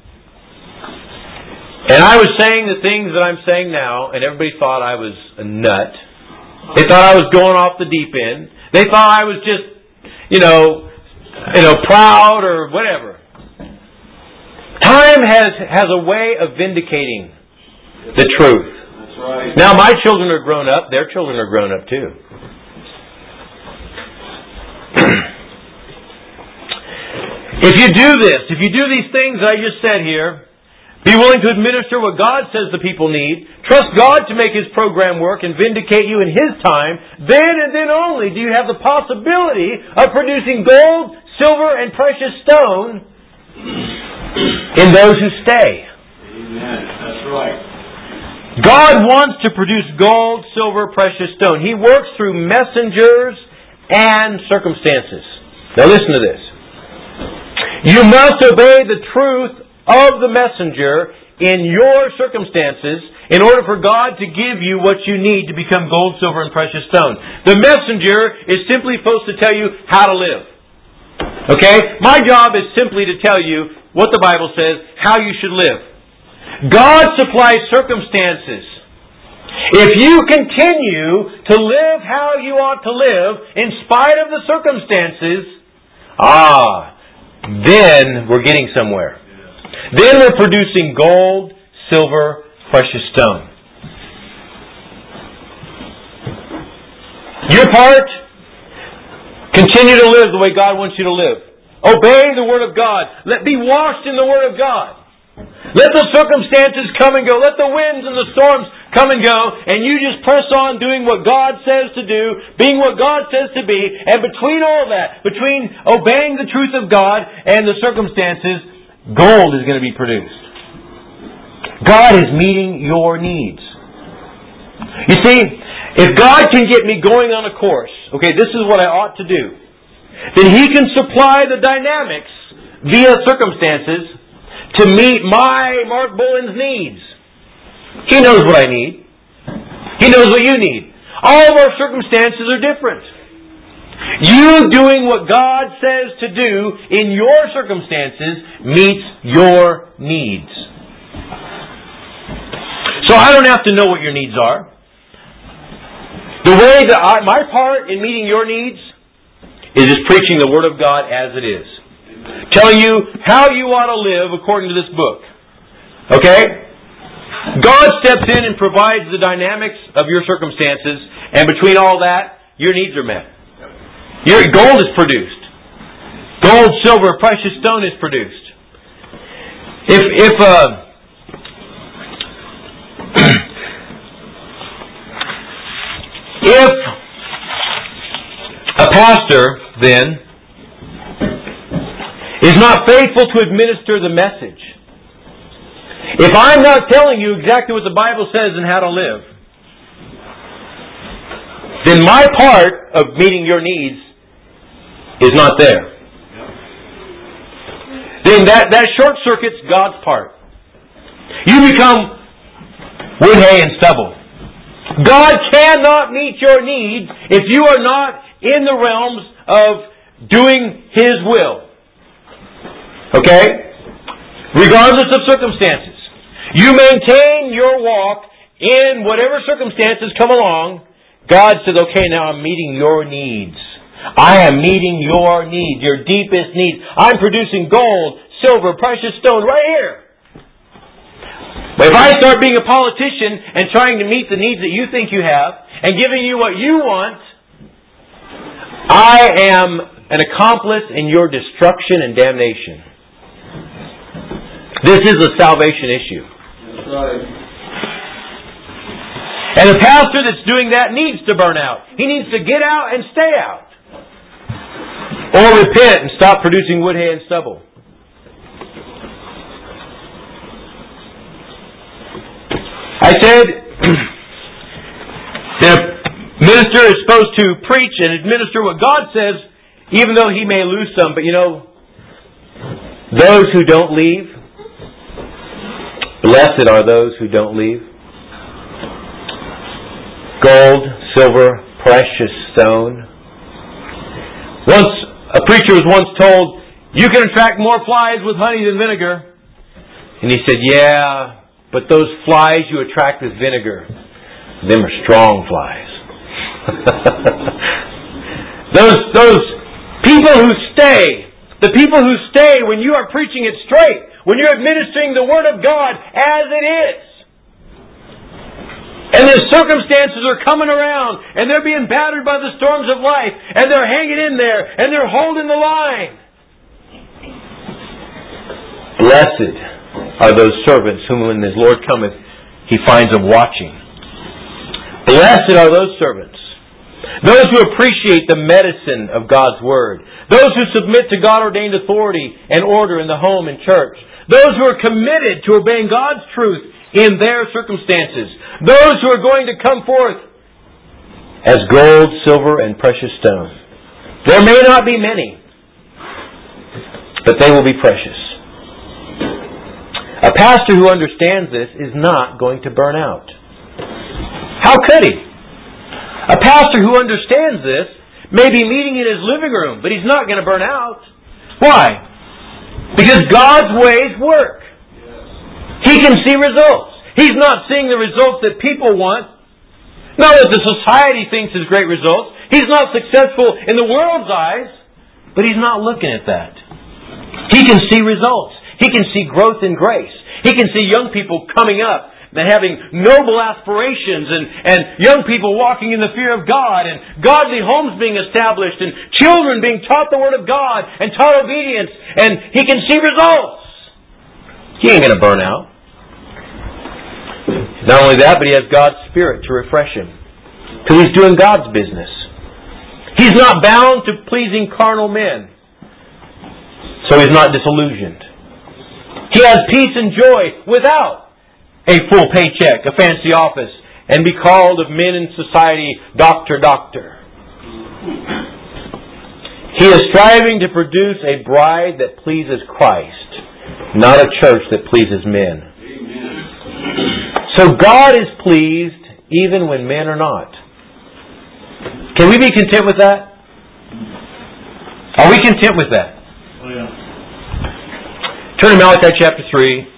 And I was saying the things that I'm saying now, and everybody thought I was a nut. They thought I was going off the deep end. They thought I was just, proud or whatever. Time has a way of vindicating the truth. That's right. Now my children are grown up. Their children are grown up too. If you do this, if you do these things I just said here, be willing to administer what God says the people need, trust God to make His program work and vindicate you in His time, then and then only do you have the possibility of producing gold, silver, and precious stone in those who stay. Amen. That's right. God wants to produce gold, silver, precious stone. He works through messengers and circumstances. Now listen to this. You must obey the truth of the messenger in your circumstances in order for God to give you what you need to become gold, silver, and precious stone. The messenger is simply supposed to tell you how to live. Okay? My job is simply to tell you what the Bible says, how you should live. God supplies circumstances. If you continue to live how you ought to live in spite of the circumstances, then we're getting somewhere. Then we're producing gold, silver, precious stone. Your part, continue to live the way God wants you to live. Obey the Word of God. Be washed in the Word of God. Let the circumstances come and go. Let the winds and the storms come and go. And you just press on doing what God says to do, being what God says to be. And between all that, between obeying the truth of God and the circumstances, gold is going to be produced. God is meeting your needs. You see, if God can get me going on a course, okay, this is what I ought to do, then He can supply the dynamics via circumstances to meet my, Mark Bullen's, needs. He knows what I need. He knows what you need. All of our circumstances are different. You doing what God says to do in your circumstances meets your needs. So I don't have to know what your needs are. The way that my part in meeting your needs is just preaching the Word of God as it is. Telling you how you ought to live according to this book. Okay? God steps in and provides the dynamics of your circumstances, and between all that, your needs are met. Your gold is produced. Gold, silver, precious stone is produced. If a pastor, then, is not faithful to administer the message, if I'm not telling you exactly what the Bible says and how to live, then my part of meeting your needs is not there. Then that short circuits God's part. You become wood, hay, and stubble. God cannot meet your needs if you are not in the realms of doing His will. Okay? Regardless of circumstances. You maintain your walk in whatever circumstances come along. God says, okay, now I'm meeting your needs. I am meeting your needs, your deepest needs. I'm producing gold, silver, precious stone right here. But if I start being a politician and trying to meet the needs that you think you have and giving you what you want, I am an accomplice in your destruction and damnation. This is a salvation issue. That's right. And a pastor that's doing that needs to burn out. He needs to get out and stay out. Or repent and stop producing wood, hay, and stubble. I said that a minister is supposed to preach and administer what God says, even though he may lose some. But you know, those who don't leave, blessed are those who don't leave. Gold, silver, precious stone. Once a preacher was once told, you can attract more flies with honey than vinegar. And he said, yeah, but those flies you attract with vinegar, them are strong flies. those people who stay, the people who stay when you are preaching it straight, when you're administering the Word of God as it is, and the circumstances are coming around, and they're being battered by the storms of life, and they're hanging in there, and they're holding the line. Blessed are those servants whom when His Lord cometh, He finds them watching. Blessed are those servants. Those who appreciate the medicine of God's Word. Those who submit to God-ordained authority and order in the home and church. Those who are committed to obeying God's truth in their circumstances. Those who are going to come forth as gold, silver, and precious stone. There may not be many, but they will be precious. A pastor who understands this is not going to burn out. How could he? A pastor who understands this may be meeting in his living room, but he's not going to burn out. Why? Because God's ways work. He can see results. He's not seeing the results that people want. Not that the society thinks is great results. He's not successful in the world's eyes, but he's not looking at that. He can see results. He can see growth in grace. He can see young people coming up and having noble aspirations and young people walking in the fear of God and godly homes being established and children being taught the Word of God and taught obedience, and he can see results. He ain't going to burn out. Not only that, but he has God's Spirit to refresh him. Because he's doing God's business. He's not bound to pleasing carnal men. So he's not disillusioned. He has peace and joy without a full paycheck, a fancy office, and be called of men in society, doctor, doctor. He is striving to produce a bride that pleases Christ, not a church that pleases men. So God is pleased even when men are not. Can we be content with that? Are we content with that? Oh, yeah. Turn to Malachi chapter 3.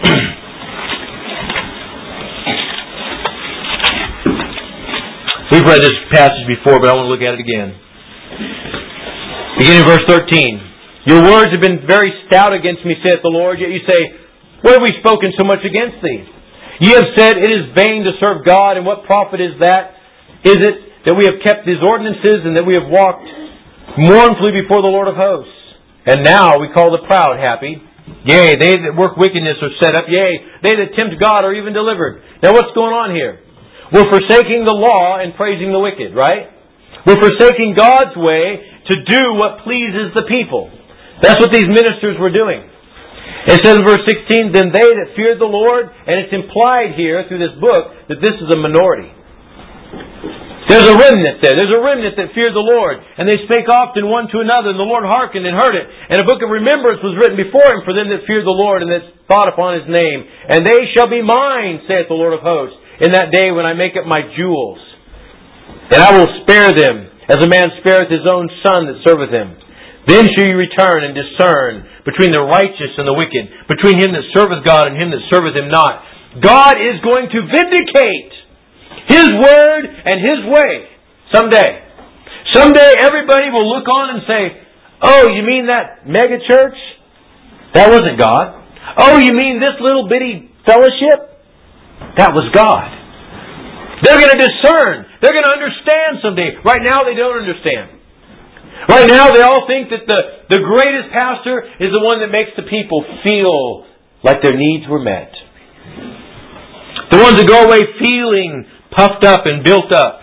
We've read this passage before, but I want to look at it again. Beginning of verse 13. Your words have been very stout against me, saith the Lord, yet you say, what have we spoken so much against thee? Ye have said, It is vain to serve God, and what profit is that? Is it that we have kept His ordinances, and that we have walked mournfully before the Lord of hosts? And now we call the proud happy. Yea, they that work wickedness are set up. Yea, they that tempt God are even delivered. Now what's going on here? We're forsaking the law and praising the wicked, right? We're forsaking God's way to do what pleases the people. That's what these ministers were doing. It says in verse 16, Then they that feared the Lord, and it's implied here through this book that this is a minority. There's a remnant there. There's a remnant that feared the Lord. And they spake often one to another, and the Lord hearkened and heard it. And a book of remembrance was written before Him for them that feared the Lord, and that thought upon His name. And they shall be mine, saith the Lord of hosts, in that day when I make up my jewels. And I will spare them, as a man spareth his own son that serveth him. Then shall you return and discern between the righteous and the wicked, between him that serveth God and him that serveth Him not. God is going to vindicate His word and His way someday. Someday everybody will look on and say, Oh, you mean that mega church? That wasn't God. Oh, you mean this little bitty fellowship? That was God. They're going to discern. They're going to understand someday. Right now they don't understand. Right now they all think that the greatest pastor is the one that makes the people feel like their needs were met. The ones that go away feeling puffed up and built up.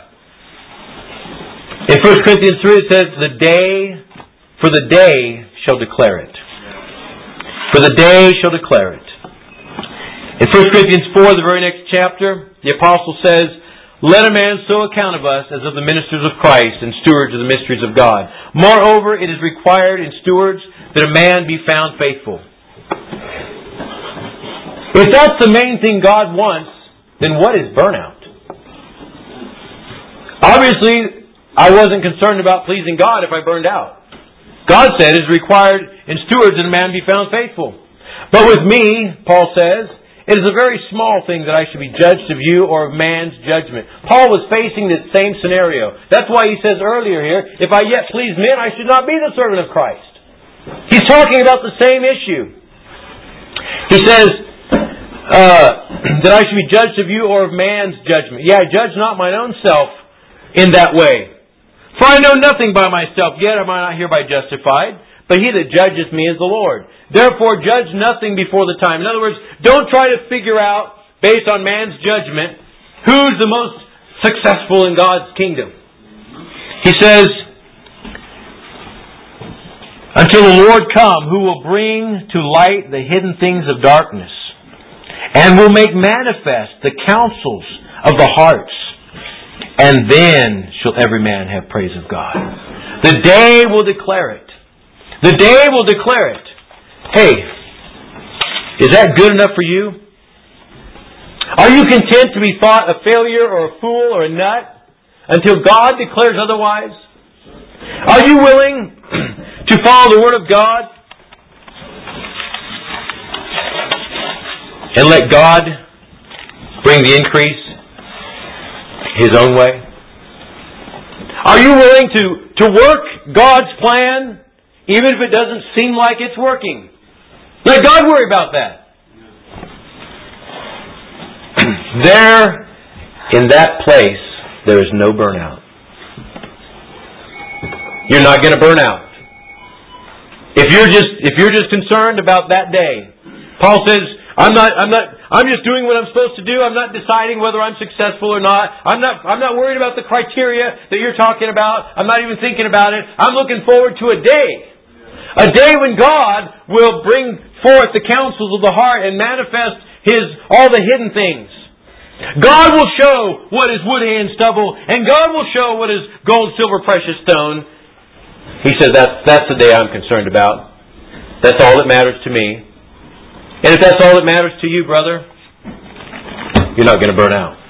In 1 Corinthians 3 it says, For the day shall declare it. For the day shall declare it. In 1 Corinthians 4, the very next chapter, the Apostle says, Let a man so account of us as of the ministers of Christ and stewards of the mysteries of God. Moreover, it is required in stewards that a man be found faithful. If that's the main thing God wants, then what is burnout? Obviously, I wasn't concerned about pleasing God if I burned out. God said it is required in stewards that a man be found faithful. But with me, Paul says, it is a very small thing that I should be judged of you or of man's judgment. Paul was facing this same scenario. That's why he says earlier here, if I yet please men, I should not be the servant of Christ. He's talking about the same issue. He says that I should be judged of you or of man's judgment. Yeah, I judge not mine own self in that way. For I know nothing by myself, yet am I not hereby justified. But He that judges me is the Lord. Therefore judge nothing before the time. In other words, don't try to figure out, based on man's judgment, who's the most successful in God's kingdom. He says, Until the Lord come, who will bring to light the hidden things of darkness, and will make manifest the counsels of the hearts. And then shall every man have praise of God. The day will declare it. The day will declare it. Hey, is that good enough for you? Are you content to be thought a failure or a fool or a nut until God declares otherwise? Are you willing to follow the Word of God and let God bring the increase His own way? Are you willing to work God's plan even if it doesn't seem like it's working? Let God worry about that. There, in that place, there is no burnout. You're not going to burn out. If you're just concerned about that day, Paul says, I'm just doing what I'm supposed to do. I'm not deciding whether I'm successful or not. I'm not worried about the criteria that you're talking about. I'm not even thinking about it. I'm looking forward to a day. A day when God will bring forth the counsels of the heart and manifest all the hidden things. God will show what is wood, hay, and stubble, and God will show what is gold, silver, precious stone. He says that's the day I'm concerned about. That's all that matters to me. And if that's all that matters to you, brother, you're not going to burn out.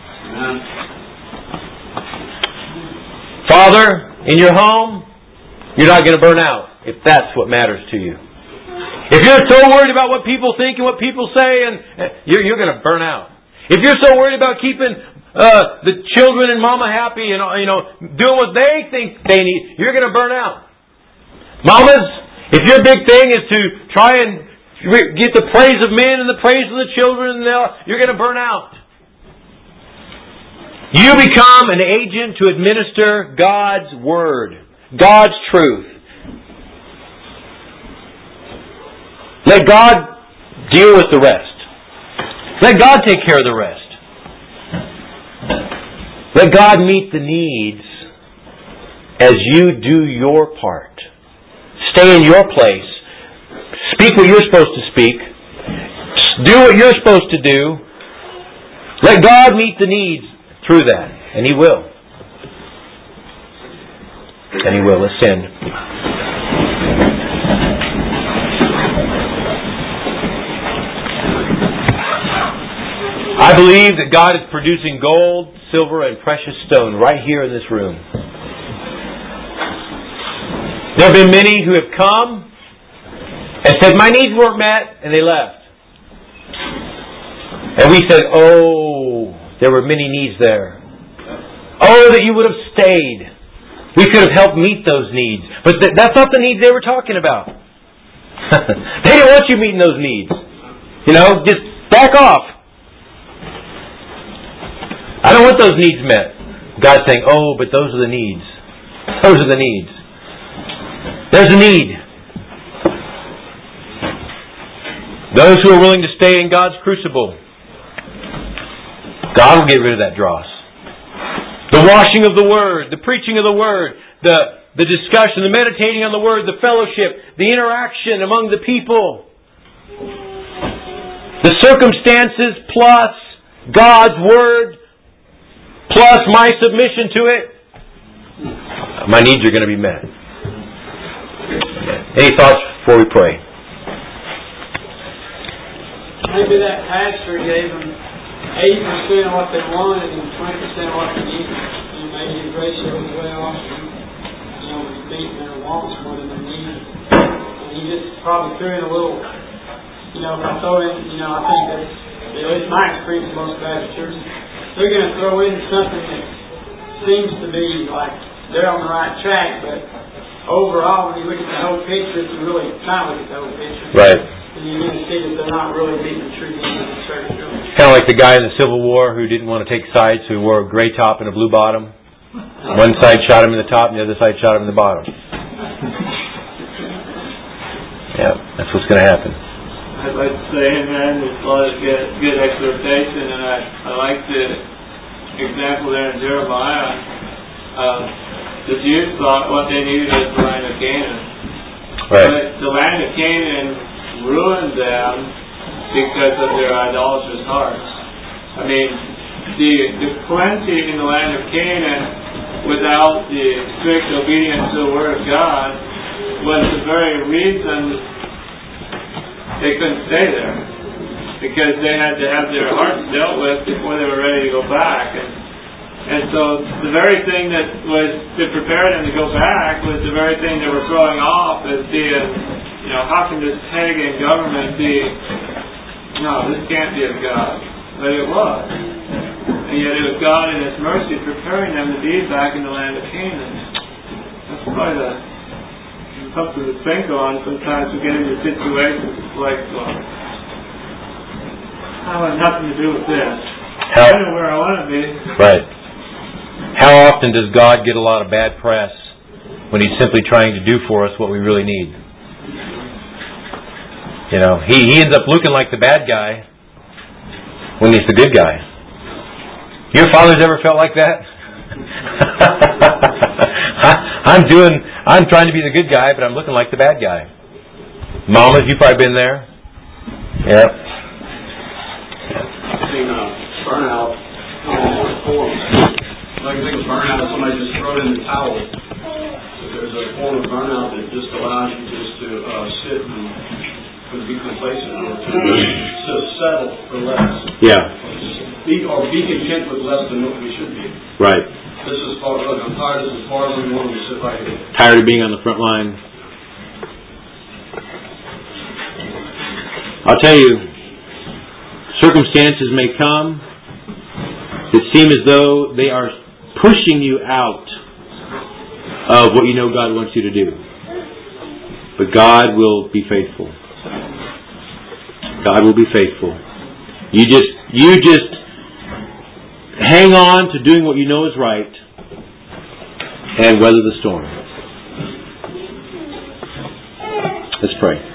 Father, in your home, you're not going to burn out if that's what matters to you. If you're so worried about what people think and what people say, and you're going to burn out. If you're so worried about keeping the children and mama happy and doing what they think they need, you're going to burn out. Mamas, if your big thing is to try and get the praise of men and the praise of the children, and you're going to burn out. You become an agent to administer God's Word, God's truth. Let God deal with the rest. Let God take care of the rest. Let God meet the needs as you do your part. Stay in your place. Speak what you're supposed to speak. Do what you're supposed to do. Let God meet the needs through that. And He will. And He will. Let's end. I believe that God is producing gold, silver, and precious stone right here in this room. There have been many who have come and said, my needs weren't met, and they left. And we said, oh, there were many needs there. Oh, that you would have stayed. We could have helped meet those needs. But that's not the needs they were talking about. They didn't want you meeting those needs. Just back off. I don't want those needs met. God's saying, oh, but those are the needs. Those are the needs. There's a need. Those who are willing to stay in God's crucible, God will get rid of that dross. The washing of the Word, the preaching of the Word, the discussion, the meditating on the Word, the fellowship, the interaction among the people, the circumstances plus God's Word plus my submission to it, my needs are going to be met. Any thoughts before we pray? Maybe that pastor gave them 80% of what they wanted and 20% of what they needed. And maybe his ratio was way off. Was beating their wants more than their needs. And he just probably threw in a little, if I throw in, I think that's, at least my experience in most Baptist churches, they're going to throw in something that seems to be like they're on the right track, but overall, when you look at the whole picture, if you really try to look at the whole picture, right, then you're going to see that they're not really meeting the true needs of the church. Kind of like the guy in the Civil War who didn't want to take sides, who wore a gray top and a blue bottom. One side shot him in the top, and the other side shot him in the bottom. Yeah, that's what's going to happen. I'd like to say, amen, it's a lot of good exhortation, and I like the example there in Jeremiah. The Jews thought what they needed was the land of Canaan. Right. But the land of Canaan ruined them because of their idolatrous hearts. I mean, the plenty in the land of Canaan without the strict obedience to the Word of God was the very reason they couldn't stay there, because they had to have their hearts dealt with before they were ready to go back. And so the very thing that was to prepare them to go back was the very thing they were throwing off as being, how can this pagan government be, no, this can't be of God. But it was. And yet it was God in His mercy preparing them to be back in the land of Canaan. That's probably something to think on sometimes we get into situations like, I have nothing to do with this. I know where I want to be. Right. How often does God get a lot of bad press when He's simply trying to do for us what we really need? He ends up looking like the bad guy when He's the good guy. Your father's ever felt like that? I'm trying to be the good guy, but I'm looking like the bad guy. Mamas, you've probably been there. Yep. I've seen burnout in all forms. Like I think of burnout is somebody just thrown in the towel. So there's a form of burnout that just allows you just to sit and be complacent or to settle for less. Yeah. Be content with less than what we should be. Right. This is far. Look, I'm tired. This is far than we want to sit right here. Tired of being on the front line. I'll tell you, circumstances may come that seem as though they are pushing you out of what you know God wants you to do. But God will be faithful. God will be faithful. You just hang on to doing what you know is right and weather the storm. Let's pray.